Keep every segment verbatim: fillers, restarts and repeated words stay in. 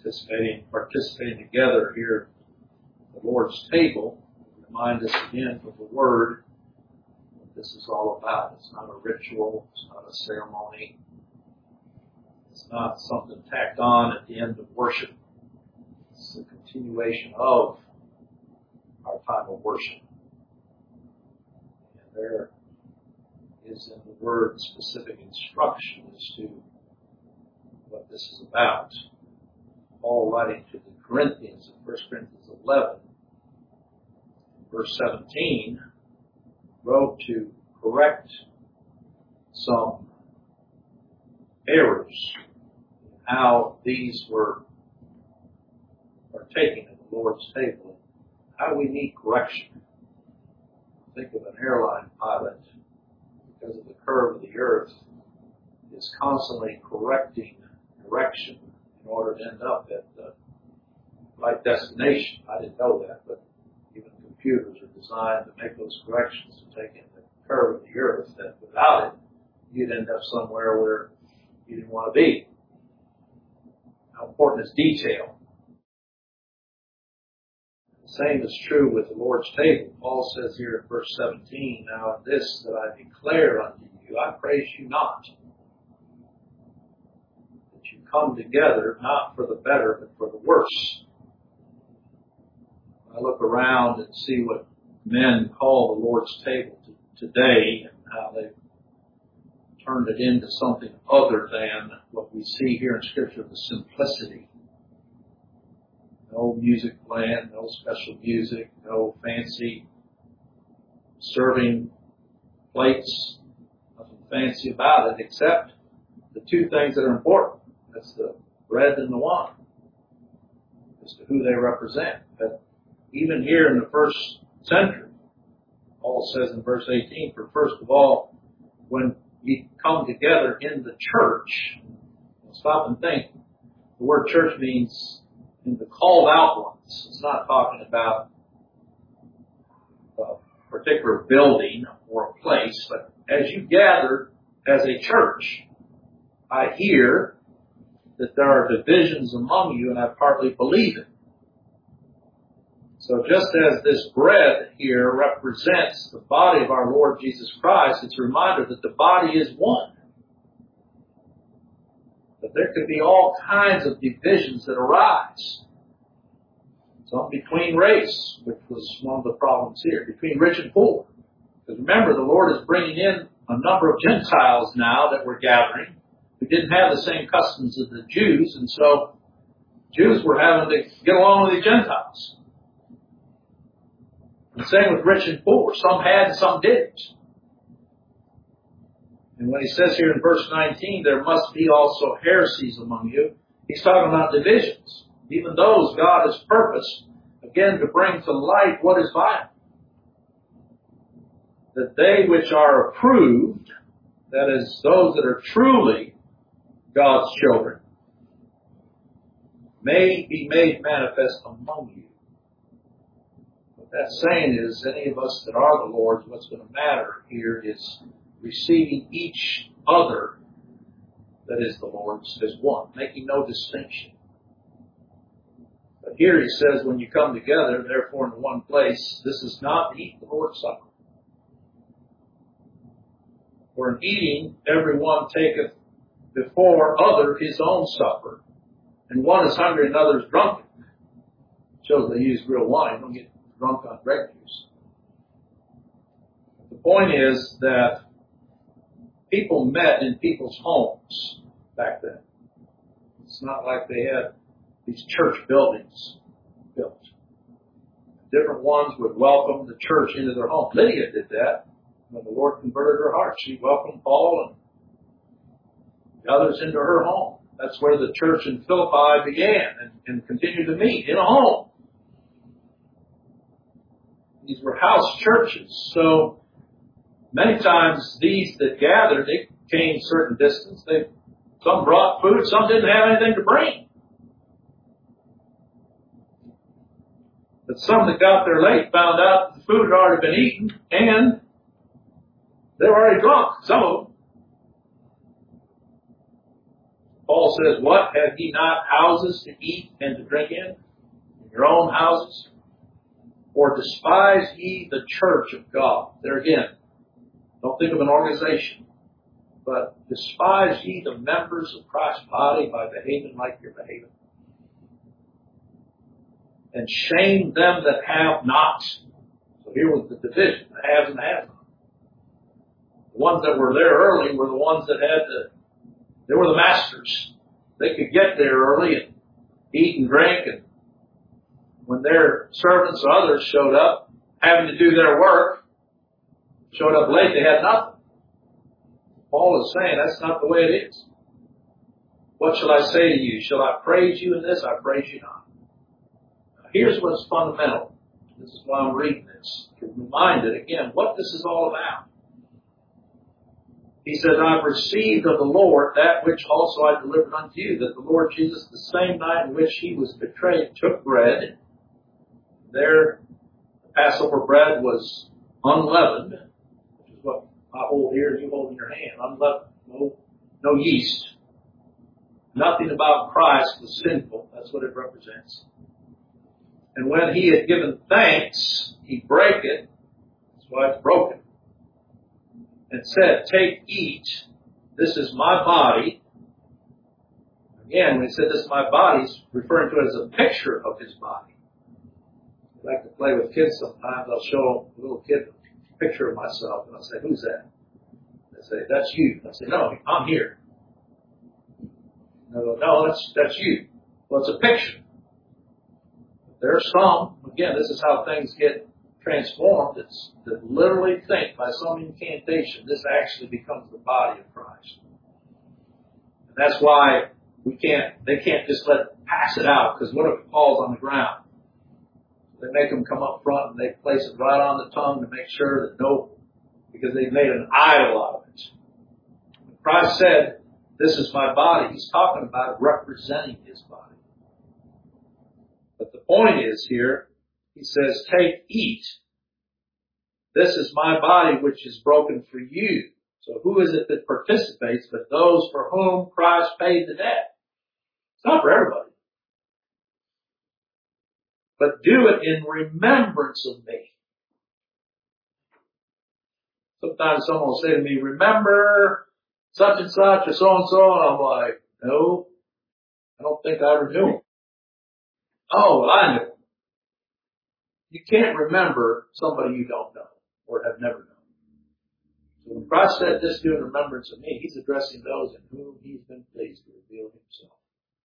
participating, participating together here at the Lord's table. Remind us again from the Word what this is all about. It's not a ritual. It's not a ceremony. It's not something tacked on at the end of worship. It's a continuation of our time of worship. And there is in the Word specific instruction as to what this is about. Paul, writing to the Corinthians in First Corinthians eleven, verse seventeen, wrote to correct some errors in how these were partaking at the Lord's table. How we need correction. Think of an airline pilot, because of the curve of the earth, is constantly correcting direction in order to end up at the right destination. I didn't know that, but even computers are designed to make those corrections to take in the curve of the earth, that without it, you'd end up somewhere where you didn't want to be. How important is detail? The same is true with the Lord's table. Paul says here in verse seventeen, now in this that I declare unto you, I praise you not, that you come together not for the better, but for the worse. I look around and see what men call the Lord's table t- today and how they've turned it into something other than what we see here in Scripture, the simplicity. No music playing, no special music, no fancy serving plates, nothing fancy about it except the two things that are important. That's the bread and the wine, as to who they represent. But even here in the first century, Paul says in verse eighteen, for first of all, when you come together in the church, stop and think, the word church means in the called out ones. It's not talking about a particular building or a place, but as you gather as a church, I hear that there are divisions among you, and I partly believe it. So just as this bread here represents the body of our Lord Jesus Christ, it's a reminder that the body is one. But there could be all kinds of divisions that arise. Some between race, which was one of the problems here, between rich and poor. Because remember, the Lord is bringing in a number of Gentiles now that were gathering who didn't have the same customs as the Jews, and so Jews were having to get along with the Gentiles. The same with rich and poor. Some had and some didn't. And when he says here in verse nineteen, there must be also heresies among you, he's talking about divisions. Even those God has purposed, again, to bring to light what is vital. That they which are approved, that is, those that are truly God's children, may be made manifest among you. What that's saying is, any of us that are the Lord's, what's going to matter here is receiving each other that is the Lord's as one, making no distinction. But here he says, when you come together, therefore in one place, this is not to eat the Lord's Supper. For in eating, every one taketh before other his own supper, and one is hungry and another is drunken. Shows they use real wine, don't get drunk on grape juice. The point is that people met in people's homes back then. It's not like they had these church buildings built. Different ones would welcome the church into their home. Lydia did that when the Lord converted her heart. She welcomed Paul and the others into her home. That's where the church in Philippi began and, and continued to meet, in a home. These were house churches. So many times these that gathered, they came certain distance. They, some brought food, some didn't have anything to bring. But some that got there late found out the food had already been eaten and they were already drunk, some of them. Paul says, what? Have ye not houses to eat and to drink in? In your own houses? Or despise ye the church of God? There again, don't think of an organization. But despise ye the members of Christ's body by behaving like you're behaving. And shame them that have not. So here was the division, the haves and the have-not. The ones that were there early were the ones that had the, they were the masters. They could get there early and eat and drink, and when their servants or others showed up, having to do their work, showed up late, they had nothing. Paul is saying that's not the way it is. What shall I say to you? Shall I praise you in this? I praise you not. Now, here's what's fundamental. This is why I'm reading this. To remind it again what this is all about. He says, I've received of the Lord that which also I delivered unto you, that the Lord Jesus, the same night in which he was betrayed, took bread. There, the Passover bread was unleavened, which is what I hold here and you hold in your hand. Unleavened, no, no yeast. Nothing about Christ was sinful. That's what it represents. And when he had given thanks, he brake it. That's why it's broken. And said, take, eat. This is my body. Again, when he said this is my body, he's referring to it as a picture of his body. I like to play with kids sometimes. I'll show a little kid a picture of myself, and I'll say, who's that? They say, that's you. I say, no, I'm here. And they'll go, no, that's, that's you. Well, it's a picture. There are some, again, this is how things get transformed. It's that literally think by some incantation, this actually becomes the body of Christ. And that's why we can't, they can't just let pass it out, because what if it falls on the ground? They make them come up front and they place it right on the tongue to make sure that no, because they've made an idol out of it. When Christ said, this is my body, he's talking about representing his body. But the point is here, he says, take, eat. This is my body which is broken for you. So who is it that participates but those for whom Christ paid the debt? It's not for everybody. But do it in remembrance of me. Sometimes someone will say to me, remember such and such or so and so, and I'm like, no, I don't think I ever knew him. Oh, well, I knew him. You can't remember somebody you don't know or have never known. So when Christ said this, do in remembrance of me, he's addressing those in whom he's been pleased to reveal himself.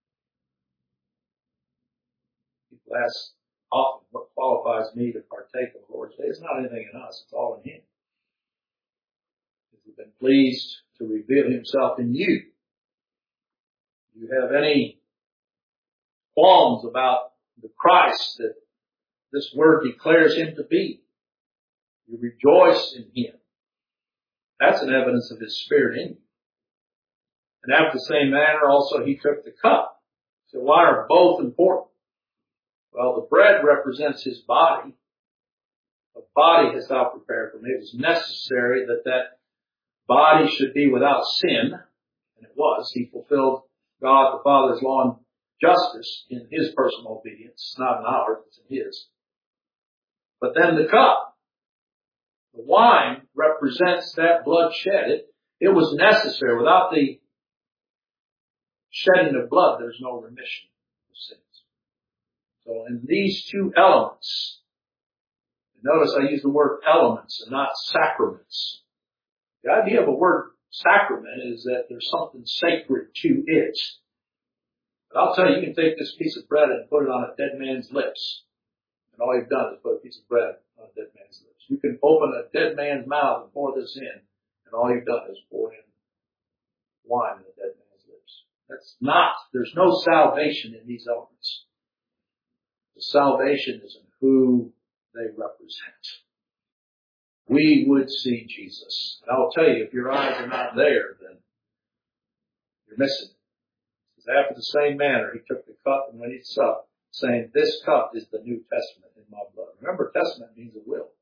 People ask often, what qualifies me to partake of the Lord's Day? It's not anything in us. It's all in him. He's been pleased to reveal himself in you. Do you have any qualms about the Christ that this word declares him to be? You rejoice in him. That's an evidence of his Spirit in you. And after the same manner also he took the cup. So why are both important? Well, the bread represents his body. The body has thou prepared for me. It was necessary that that body should be without sin. And it was. He fulfilled God the Father's law and justice in his personal obedience. It's not in ours, it's in his. But then the cup. The wine represents that blood shed. It, it was necessary. Without the shedding of blood, there's no remission of sins. So in these two elements, notice I use the word elements and not sacraments. The idea of a word sacrament is that there's something sacred to it. But I'll tell you, you can take this piece of bread and put it on a dead man's lips. And all you've done is put a piece of bread on a dead man's lips. You can open a dead man's mouth and pour this in, and all you've done is pour in wine in a dead man's lips. That's not, there's no salvation in these elements. The salvation is in who they represent. We would see Jesus. And I'll tell you, if your eyes are not there, then you're missing it. Because after the same manner, he took the cup and when he supped, saying, this cup is the New Testament in my blood. Remember, testament means a will.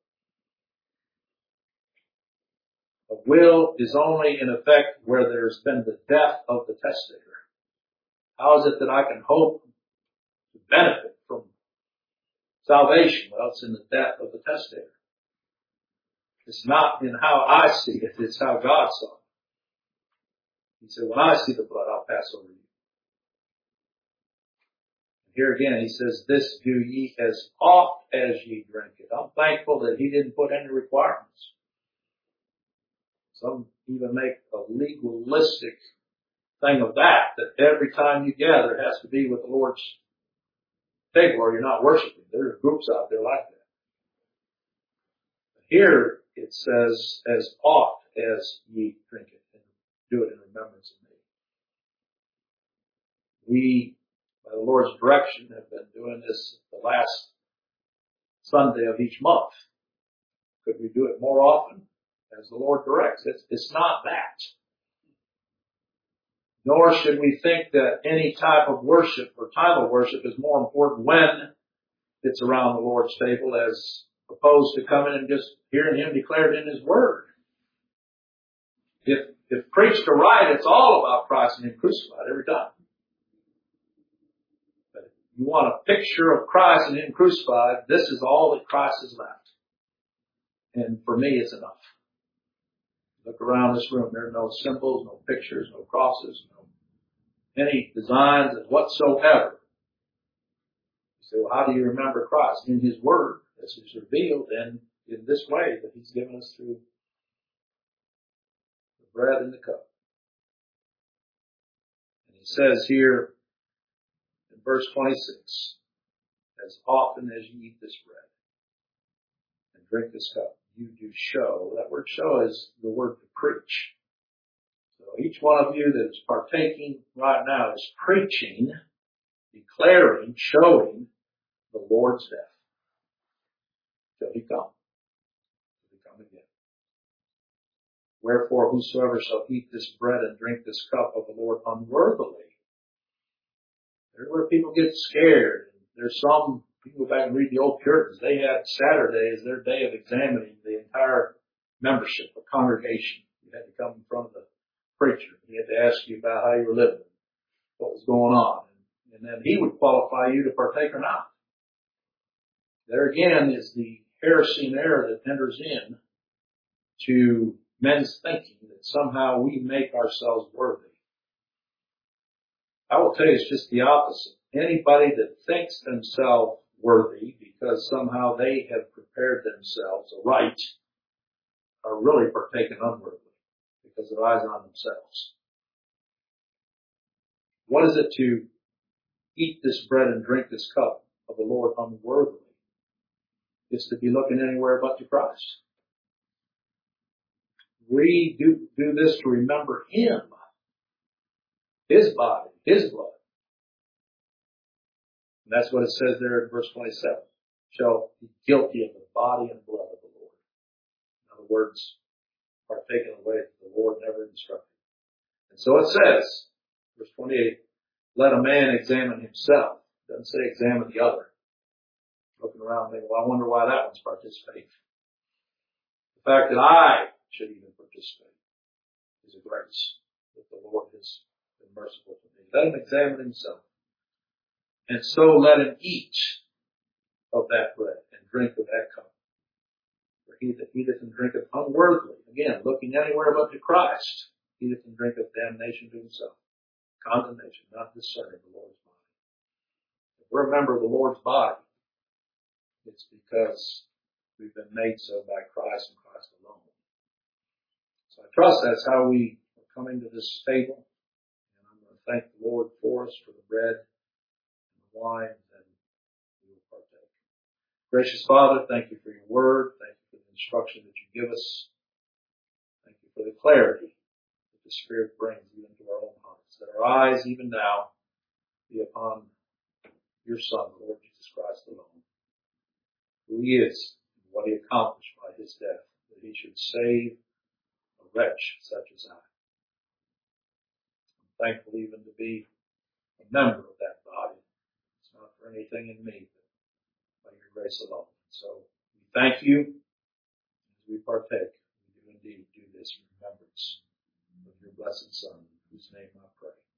A will is only in effect where there's been the death of the testator. How is it that I can hope to benefit from salvation? Well, it's in the death of the testator. It's not in how I see it, it's how God saw it. He said, when I see the blood, I'll pass over you. Here again, he says, this do ye as oft as ye drink it. I'm thankful that he didn't put any requirements. Some even make a legalistic thing of that, that every time you gather it has to be with the Lord's table or you're not worshiping. There are groups out there like that. Here it says, as oft as ye drink it, and do it in remembrance of me. We, by the Lord's direction, have been doing this the last Sunday of each month. Could we do it more often? As the Lord directs. It's, it's not that. Nor should we think that any type of worship or time of worship is more important when it's around the Lord's table as opposed to coming and just hearing Him declared in His Word. If, if preached aright, it's all about Christ and Him crucified every time. But if you want a picture of Christ and Him crucified, this is all that Christ has left. And for me, it's enough. Look around this room. There are no symbols, no pictures, no crosses, no any designs whatsoever. You say, well, how do you remember Christ? In His Word, as He's revealed, and in this way that He's given us through the bread and the cup. And He says here in verse twenty-six, as often as you eat this bread and drink this cup, you do show. That word show is the word to preach. So each one of you that is partaking right now is preaching, declaring, showing the Lord's death till He come. Till He come again. Wherefore whosoever shall eat this bread and drink this cup of the Lord unworthily. There's where people get scared. There's some, you go back and read the old Puritans, they had Saturday as their day of examining the entire membership, the congregation. You had to come in front of the preacher. He had to ask you about how you were living, what was going on. And then he would qualify you to partake or not. There again is the heresy and error that enters in to men's thinking that somehow we make ourselves worthy. I will tell you it's just the opposite. Anybody that thinks themselves worthy because somehow they have prepared themselves aright are really partaking unworthily because their eyes are on themselves. What is it to eat this bread and drink this cup of the Lord unworthily? It's to be looking anywhere but to Christ. We do, do this to remember Him, His body, His blood. And that's what it says there in verse twenty-seven. Shall be guilty of the body and blood of the Lord. In other words, partake in a way that the Lord never instructed. And so it says, verse twenty-eight, let a man examine himself. It doesn't say examine the other. Looking around and thinking, well, I wonder why that one's participating. The fact that I should even participate is a grace that the Lord has been merciful to me. Let him examine himself. And so let him eat of that bread and drink of that cup. For he that eateth and drinketh unworthily, again, looking anywhere but to Christ, eateth and drinketh damnation to himself. Condemnation, not discerning the Lord's body. If we're a member of the Lord's body, it's because we've been made so by Christ and Christ alone. So I trust that's how we are coming to this table. And I'm going to thank the Lord for us for the bread and the wine, and we will partake. Gracious Father, thank you for your word. Thank you for the instruction that you give us. Thank you for the clarity that the Spirit brings even to our own hearts. That our eyes, even now, be upon your Son, the Lord Jesus Christ alone. Who He is, and what He accomplished by His death, that He should save a wretch such as I. I'm thankful even to be a member of that body. It's not for anything in me, but by your grace alone. So we thank you as we partake. We do indeed do this in remembrance of your blessed Son, in whose name I pray.